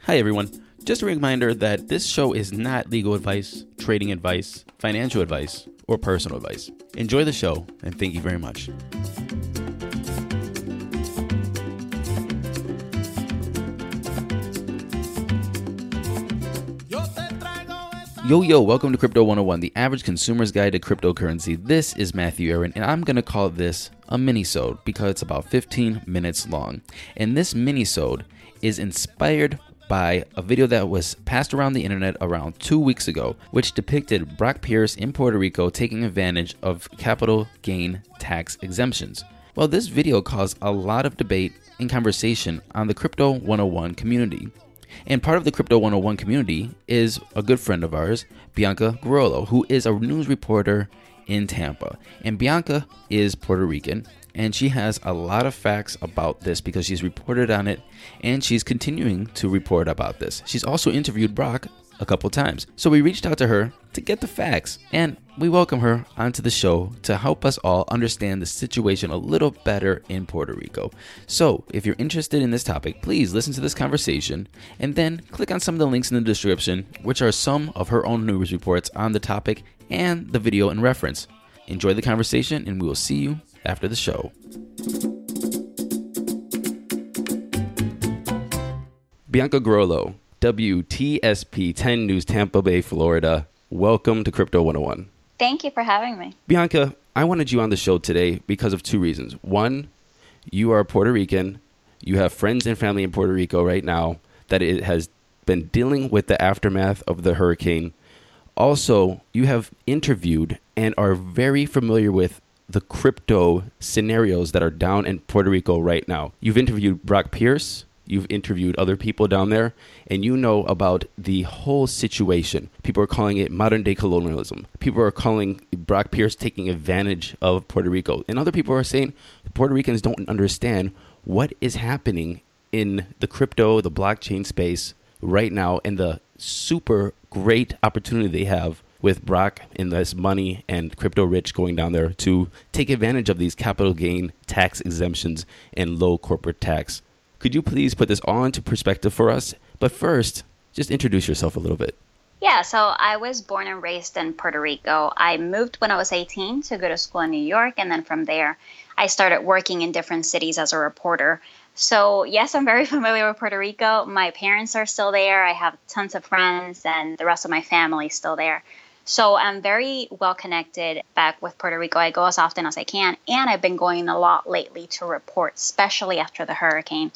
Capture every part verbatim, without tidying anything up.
Hi, everyone. Just a reminder that this show is not legal advice, trading advice, financial advice, or personal advice. Enjoy the show, and thank you very much. Yo, yo, welcome to Crypto one oh one, the average consumer's guide to cryptocurrency. This is Matthew Aaron, and I'm going to call this a mini-sode because it's about fifteen minutes long. And this mini-sode is inspired by a video that was passed around the internet around two weeks ago, which depicted Brock Pierce in Puerto Rico taking advantage of capital gain tax exemptions. Well, this video caused a lot of debate and conversation on the Crypto one oh one community. And part of the Crypto one oh one community is a good friend of ours, Bianca Garolo, who is a news reporter in Tampa. And Bianca is Puerto Rican, and she has a lot of facts about this because she's reported on it, and she's continuing to report about this. She's also interviewed Brock a couple times. So we reached out to her to get the facts, and we welcome her onto the show to help us all understand the situation a little better in Puerto Rico. So if you're interested in this topic, please listen to this conversation and then click on some of the links in the description, which are some of her own news reports on the topic and the video in reference. Enjoy the conversation, and we will see you after the show. Bianca Garolo, W T S P ten News, Tampa Bay, Florida. Welcome to Crypto one oh one. Thank you for having me. Bianca, I wanted you on the show today because of two reasons. One, you are Puerto Rican. You have friends and family in Puerto Rico right now that it has been dealing with the aftermath of the hurricane. Also, you have interviewed and are very familiar with the crypto scenarios that are down in Puerto Rico right now. You've interviewed Brock Pierce. You've interviewed other people down there, and you know about the whole situation. People are calling it modern day colonialism. People are calling Brock Pierce taking advantage of Puerto Rico. And other people are saying the Puerto Ricans don't understand what is happening in the crypto, the blockchain space right now, and the super great opportunity they have with Brock and this money and crypto rich going down there to take advantage of these capital gain tax exemptions and low corporate tax. Could you please put this all into perspective for us? But first, just introduce yourself a little bit. Yeah, so I was born and raised in Puerto Rico. I moved when I was eighteen to go to school in New York. And then from there, I started working in different cities as a reporter. So yes, I'm very familiar with Puerto Rico. My parents are still there. I have tons of friends, and the rest of my family is still there. So I'm very well connected back with Puerto Rico. I go as often as I can, and I've been going a lot lately to report, especially after the hurricane.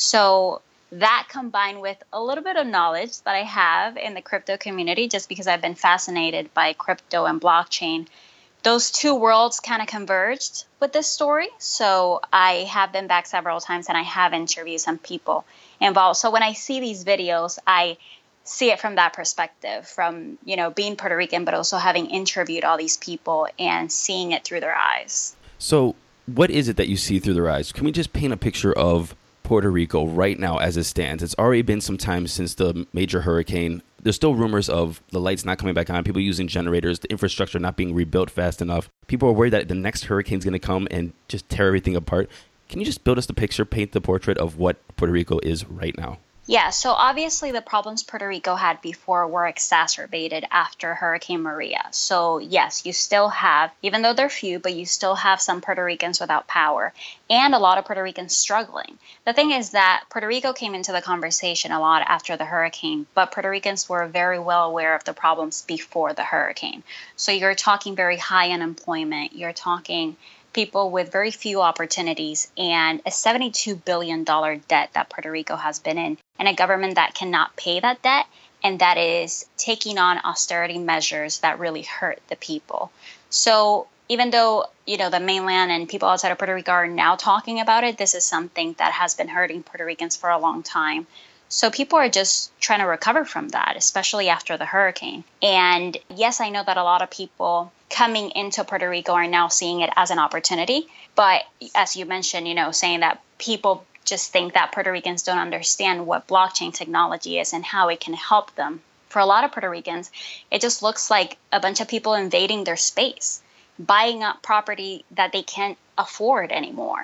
So that combined with a little bit of knowledge that I have in the crypto community, just because I've been fascinated by crypto and blockchain, those two worlds kind of converged with this story. So I have been back several times, and I have interviewed some people involved. So when I see these videos, I see it from that perspective, from, you know, being Puerto Rican, but also having interviewed all these people and seeing it through their eyes. So what is it that you see through their eyes? Can we just paint a picture of Puerto Rico right now as it stands? It's already been some time since the major hurricane. There's still rumors of the lights not coming back on, people using generators, the infrastructure not being rebuilt fast enough. People are worried that the next hurricane is going to come and just tear everything apart. Can you just build us the picture, paint the portrait of what Puerto Rico is right now? Yeah, so obviously the problems Puerto Rico had before were exacerbated after Hurricane Maria. So yes, you still have, even though they're few, but you still have some Puerto Ricans without power and a lot of Puerto Ricans struggling. The thing is that Puerto Rico came into the conversation a lot after the hurricane, but Puerto Ricans were very well aware of the problems before the hurricane. So you're talking very high unemployment, you're talking people with very few opportunities, and a seventy-two billion dollars debt that Puerto Rico has been in, and a government that cannot pay that debt, and that is taking on austerity measures that really hurt the people. So even though, you know, the mainland and people outside of Puerto Rico are now talking about it, this is something that has been hurting Puerto Ricans for a long time. So people are just trying to recover from that, especially after the hurricane. And yes, I know that a lot of people coming into Puerto Rico are now seeing it as an opportunity. But as you mentioned, you know, saying that people just think that Puerto Ricans don't understand what blockchain technology is and how it can help them. For a lot of Puerto Ricans, it just looks like a bunch of people invading their space, buying up property that they can't afford anymore.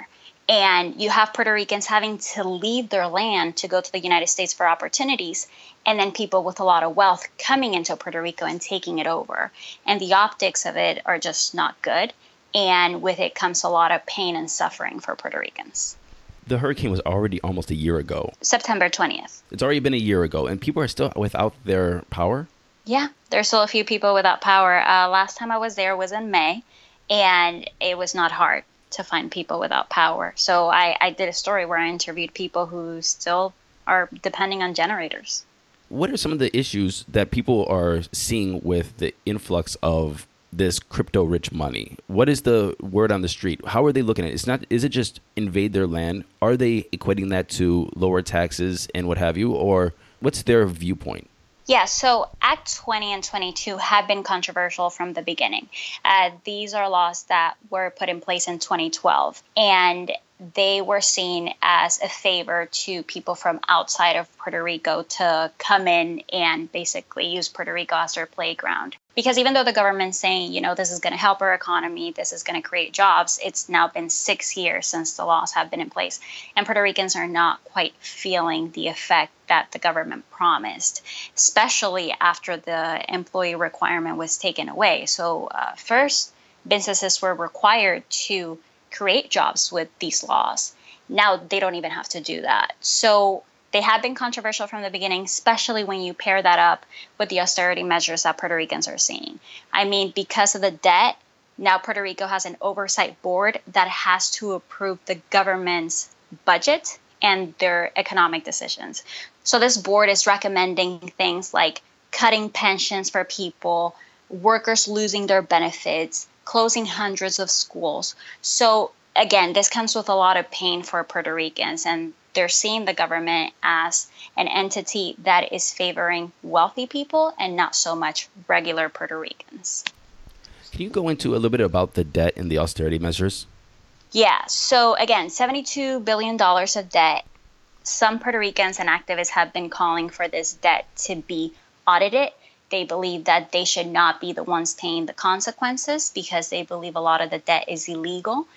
And you have Puerto Ricans having to leave their land to go to the United States for opportunities, and then people with a lot of wealth coming into Puerto Rico and taking it over. And the optics of it are just not good. And with it comes a lot of pain and suffering for Puerto Ricans. The hurricane was already almost a year ago. September twentieth. It's already been a year ago, and people are still without their power? Yeah, there's still a few people without power. Uh, last time I was there was in May, and it was not hard to find people without power. So I, I did a story where I interviewed people who still are depending on generators. What are some of the issues that people are seeing with the influx of this crypto-rich money? What is the word on the street? How are they looking at it? It's not, is it just invade their land? Are they equating that to lower taxes and what have you? Or what's their viewpoint? Yeah, so Act twenty and twenty-two have been controversial from the beginning. Uh, these are laws that were put in place in twenty twelve, and they were seen as a favor to people from outside of Puerto Rico to come in and basically use Puerto Rico as their playground. Because even though the government's saying, you know, this is going to help our economy, this is going to create jobs, it's now been six years since the laws have been in place. And Puerto Ricans are not quite feeling the effect that the government promised, especially after the employee requirement was taken away. So uh, first, businesses were required to create jobs with these laws. Now they don't even have to do that. So they have been controversial from the beginning, especially when you pair that up with the austerity measures that Puerto Ricans are seeing. I mean, because of the debt, now Puerto Rico has an oversight board that has to approve the government's budget and their economic decisions. So this board is recommending things like cutting pensions for people, workers losing their benefits, closing hundreds of schools. So again, this comes with a lot of pain for Puerto Ricans, and they're seeing the government as an entity that is favoring wealthy people and not so much regular Puerto Ricans. Can you go into a little bit about the debt and the austerity measures? Yeah. So again, seventy-two billion dollars of debt. Some Puerto Ricans and activists have been calling for this debt to be audited. They believe that they should not be the ones paying the consequences because they believe a lot of the debt is illegal.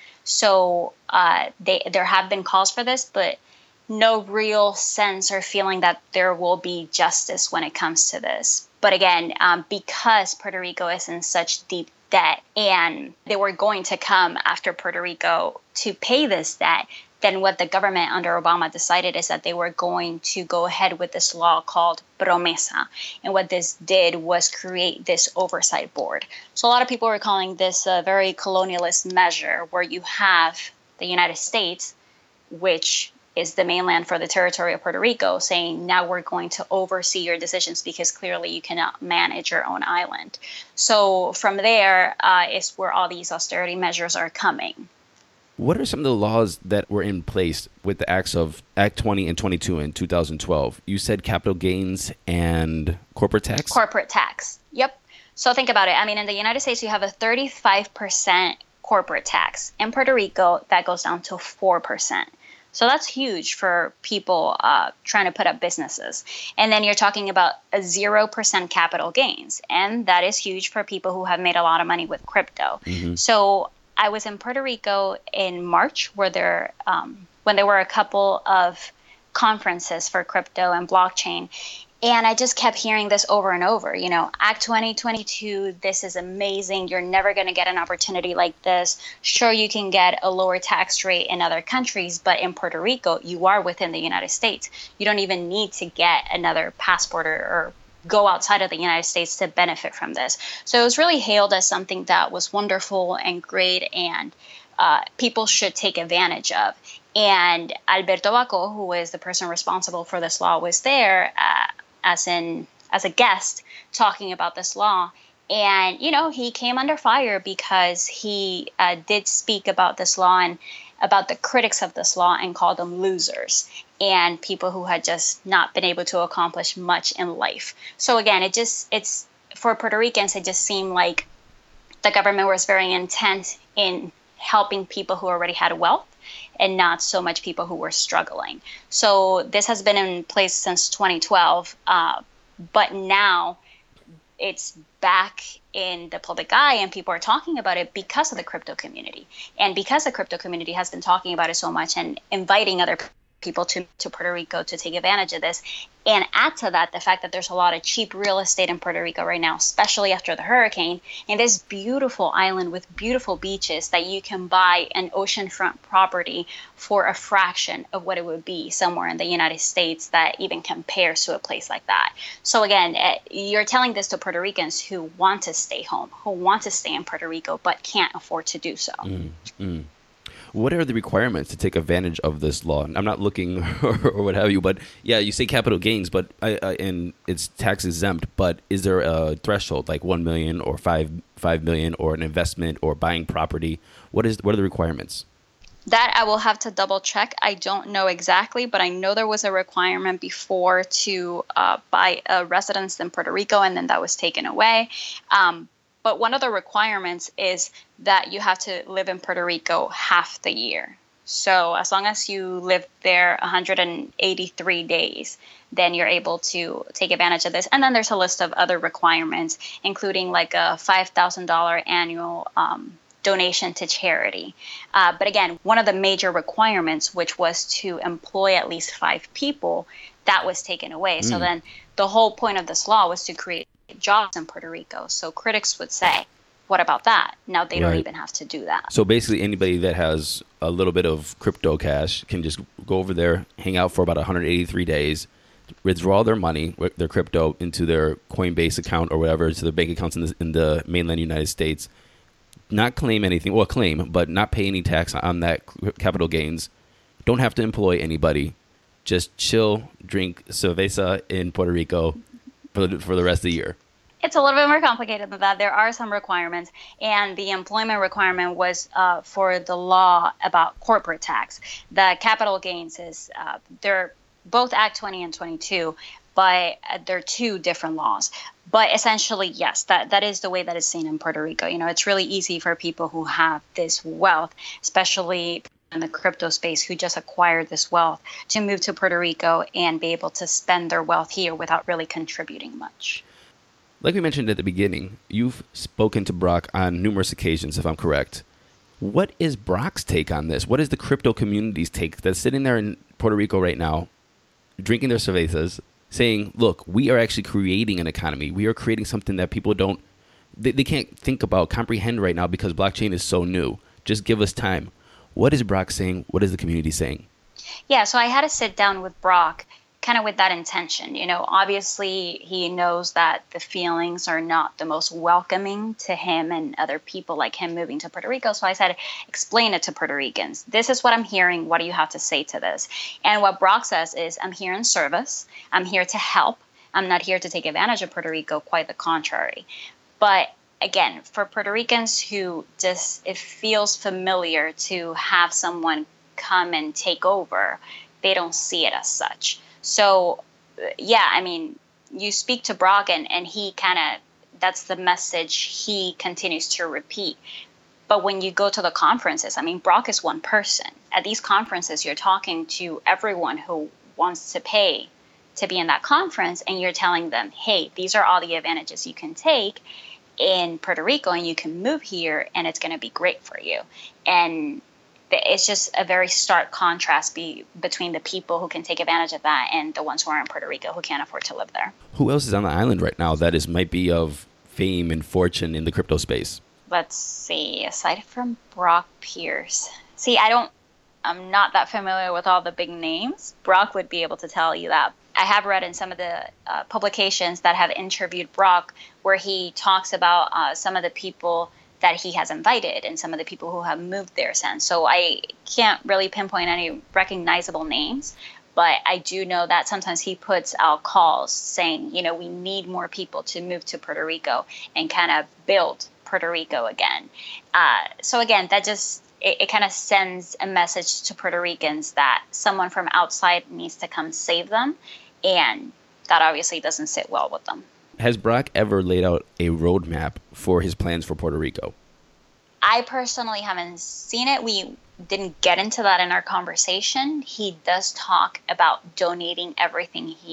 So uh, they, there have been calls for this, but no real sense or feeling that there will be justice when it comes to this. But again, um, because Puerto Rico is in such deep debt and they were going to come after Puerto Rico to pay this debt, then what the government under Obama decided is that they were going to go ahead with this law called Promesa. And what this did was create this oversight board. So a lot of people were calling this a very colonialist measure where you have the United States, which is the mainland for the territory of Puerto Rico, saying now we're going to oversee your decisions because clearly you cannot manage your own island. So from there uh, is where all these austerity measures are coming. What are some of the laws that were in place with the acts of Act twenty and twenty-two in two thousand twelve? You said capital gains and corporate tax? Corporate tax. Yep. So think about it. I mean, in the United States, you have a thirty-five percent corporate tax. In Puerto Rico, that goes down to four percent. So that's huge for people uh, trying to put up businesses. And then you're talking about a zero percent capital gains. And that is huge for people who have made a lot of money with crypto. Mm-hmm. So I was in Puerto Rico in March where there, um, when there were a couple of conferences for crypto and blockchain. And I just kept hearing this over and over, you know, Act twenty twenty-two, this is amazing. You're never going to get an opportunity like this. Sure, you can get a lower tax rate in other countries, but in Puerto Rico, you are within the United States. You don't even need to get another passport or, or go outside of the United States to benefit from this. So it was really hailed as something that was wonderful and great and uh, people should take advantage of. And Alberto Baco, who is the person responsible for this law, was there uh, as in as a guest talking about this law. And, you know, he came under fire because he uh, did speak about this law and about the critics of this law and called them losers and people who had just not been able to accomplish much in life. So again, it just it's for Puerto Ricans, it just seemed like the government was very intent in helping people who already had wealth and not so much people who were struggling. So this has been in place since twenty twelve, uh, but now it's back in the public eye and people are talking about it because of the crypto community. And because the crypto community has been talking about it so much and inviting other people to, to Puerto Rico to take advantage of this. And add to that the fact that there's a lot of cheap real estate in Puerto Rico right now, especially after the hurricane, and this beautiful island with beautiful beaches that you can buy an oceanfront property for a fraction of what it would be somewhere in the United States that even compares to a place like that. So again, you're telling this to Puerto Ricans who want to stay home, who want to stay in Puerto Rico, but can't afford to do so. Mm, mm. What are the requirements to take advantage of this law? I'm not looking or what have you, but yeah, you say capital gains, but I, I, and it's tax exempt. But is there a threshold like one million or five five million or an investment or buying property? What is what are the requirements? That I will have to double check. I don't know exactly, but I know there was a requirement before to uh, buy a residence in Puerto Rico, and then that was taken away. Um, But one of the requirements is that you have to live in Puerto Rico half the year. So as long as you live there one hundred eighty-three days, then you're able to take advantage of this. And then there's a list of other requirements, including like a five thousand dollars annual um, donation to charity. Uh, but again, one of the major requirements, which was to employ at least five people, that was taken away. Mm. So then the whole point of this law was to create jobs in Puerto Rico. So critics would say, what about that? Now they don't right. even have to do that. So basically anybody that has a little bit of crypto cash can just go over there, hang out for about one hundred eighty-three days, withdraw their money, their crypto into their Coinbase account or whatever, to their bank accounts in the, in the mainland United States, not claim anything, well claim, but not pay any tax on that capital gains, don't have to employ anybody, just chill, drink cerveza in Puerto Rico for the, for the rest of the year. It's a little bit more complicated than that. There are some requirements, and the employment requirement was uh, for the law about corporate tax. The capital gains is, uh, they're both Act twenty and twenty-two, but they're two different laws. But essentially, yes, that, that is the way that it's seen in Puerto Rico. You know, it's really easy for people who have this wealth, especially in the crypto space, who just acquired this wealth, to move to Puerto Rico and be able to spend their wealth here without really contributing much. Like we mentioned at the beginning, you've spoken to Brock on numerous occasions, if I'm correct. What is Brock's take on this? What is the crypto community's take that's sitting there in Puerto Rico right now, drinking their cervezas, saying, look, we are actually creating an economy. We are creating something that people don't, they, they can't think about, comprehend right now because blockchain is so new. Just give us time. What is Brock saying? What is the community saying? Yeah, so I had to sit down with Brock kind of with that intention. You know, obviously he knows that the feelings are not the most welcoming to him and other people like him moving to Puerto Rico. So I said, explain it to Puerto Ricans. This is what I'm hearing. What do you have to say to this? And what Brock says is, I'm here in service. I'm here to help. I'm not here to take advantage of Puerto Rico, quite the contrary. But again, for Puerto Ricans who just, it feels familiar to have someone come and take over, they don't see it as such. So, yeah, I mean, you speak to Brock and, and he kind of, that's the message he continues to repeat. But when you go to the conferences, I mean, Brock is one person. At these conferences, you're talking to everyone who wants to pay to be in that conference, and you're telling them, hey, these are all the advantages you can take in Puerto Rico, and you can move here, and it's going to be great for you. And it's just a very stark contrast be, between the people who can take advantage of that and the ones who are in Puerto Rico who can't afford to live there. Who else is on the island right now that is might be of fame and fortune in the crypto space? Let's see. Aside from Brock Pierce. See, I don't, I'm not that familiar with all the big names. Brock would be able to tell you that. I have read in some of the uh, publications that have interviewed Brock where he talks about uh, some of the people that he has invited and some of the people who have moved there since. So I can't really pinpoint any recognizable names, but I do know that sometimes he puts out calls saying, you know, we need more people to move to Puerto Rico and kind of build Puerto Rico again. Uh, so again, that just, it, it kind of sends a message to Puerto Ricans that someone from outside needs to come save them. And that obviously doesn't sit well with them. Has Brock ever laid out a roadmap for his plans for Puerto Rico? I personally haven't seen it. We didn't get into that in our conversation. He does talk about donating everything he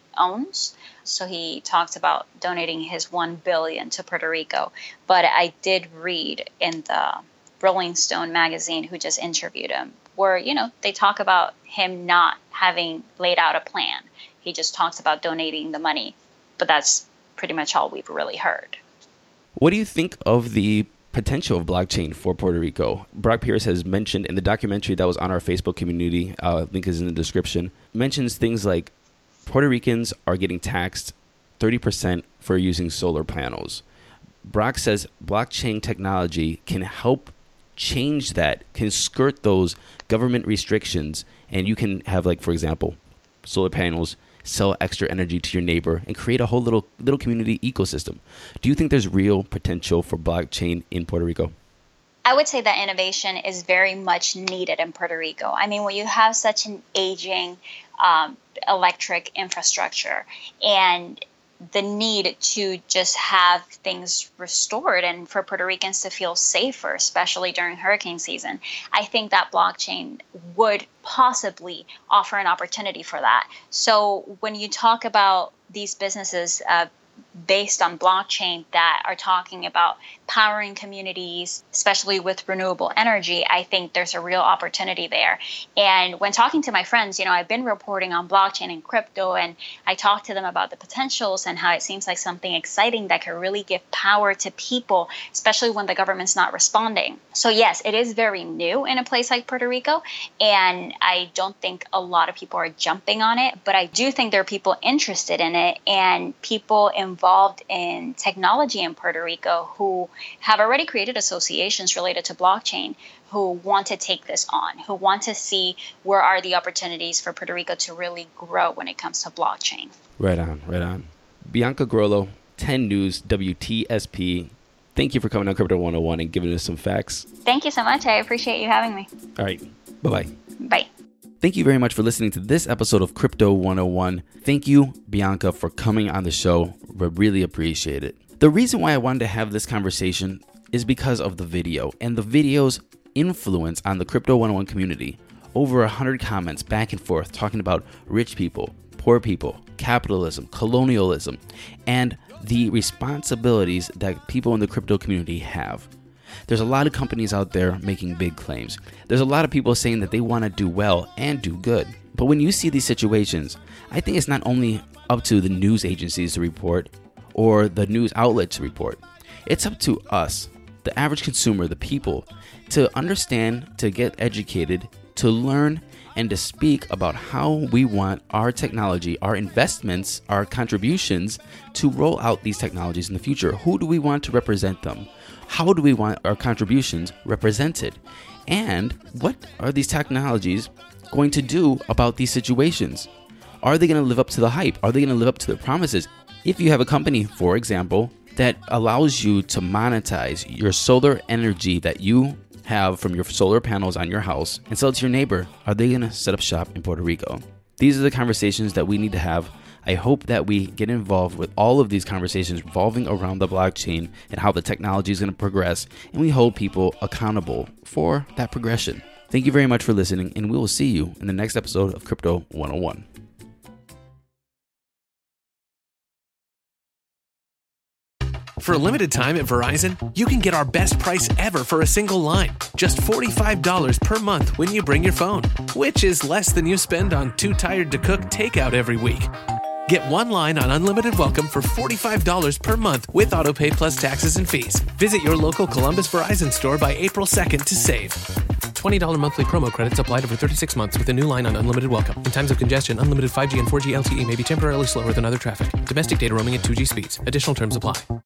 owns. So he talked about donating his one billion dollars to Puerto Rico. But I did read in the Rolling Stone magazine, who just interviewed him, where, you know, they talk about him not having laid out a plan. He just talks about donating the money. But that's pretty much all we've really heard. What do you think of the potential of blockchain for Puerto Rico? Brock Pierce has mentioned in the documentary that was on our Facebook community, uh, link is in the description, mentions things like Puerto Ricans are getting taxed thirty percent for using solar panels. Brock says blockchain technology can help change that, can skirt those government restrictions, and you can have, like, for example, solar panels sell extra energy to your neighbor and create a whole little little community ecosystem. Do you think there's real potential for blockchain in Puerto Rico? I would say that innovation is very much needed in Puerto Rico. I mean, when you have such an aging um, electric infrastructure and the need to just have things restored and for Puerto Ricans to feel safer, especially during hurricane season, I think that blockchain would possibly offer an opportunity for that. So when you talk about these businesses uh, based on blockchain that are talking about powering communities, especially with renewable energy, I think there's a real opportunity there. And when talking to my friends, you know, I've been reporting on blockchain and crypto, and I talk to them about the potentials and how it seems like something exciting that could really give power to people, especially when the government's not responding. So yes, it is very new in a place like Puerto Rico, and I don't think a lot of people are jumping on it, but I do think there are people interested in it and people involved in technology in Puerto Rico who have already created associations related to blockchain, who want to take this on, who want to see where are the opportunities for Puerto Rico to really grow when it comes to blockchain. Right on, right on. Bianca Grollo, ten News, W T S P. Thank you for coming on Crypto one oh one and giving us some facts. Thank you so much. I appreciate you having me. All right. Bye-bye. Bye. Thank you very much for listening to this episode of Crypto one oh one. Thank you, Bianca, for coming on the show. We really appreciate it. The reason why I wanted to have this conversation is because of the video and the video's influence on the Crypto one oh one community. Over one hundred comments back and forth talking about rich people, poor people, capitalism, colonialism, and the responsibilities that people in the crypto community have. There's a lot of companies out there making big claims. There's a lot of people saying that they want to do well and do good. But when you see these situations, I think it's not only up to the news agencies to report or the news outlets to report. It's up to us, the average consumer, the people, to understand, to get educated, to learn, and to speak about how we want our technology, our investments, our contributions to roll out these technologies in the future. Who do we want to represent them? How do we want our contributions represented? And what are these technologies going to do about these situations? Are they going to live up to the hype? Are they going to live up to the promises? If you have a company, for example, that allows you to monetize your solar energy that you have from your solar panels on your house and sell it to your neighbor, are they going to set up shop in Puerto Rico? These are the conversations that we need to have. I hope that we get involved with all of these conversations revolving around the blockchain and how the technology is going to progress, and we hold people accountable for that progression. Thank you very much for listening, and we will see you in the next episode of Crypto one oh one. For a limited time at Verizon, you can get our best price ever for a single line. Just forty-five dollars per month when you bring your phone, which is less than you spend on Too Tired to Cook takeout every week. Get one line on Unlimited Welcome for forty-five dollars per month with AutoPay plus taxes and fees. Visit your local Columbus Verizon store by April second to save. twenty dollars monthly promo credits applied over thirty-six months with a new line on Unlimited Welcome. In times of congestion, unlimited five G and four G L T E may be temporarily slower than other traffic. Domestic data roaming at two G speeds. Additional terms apply.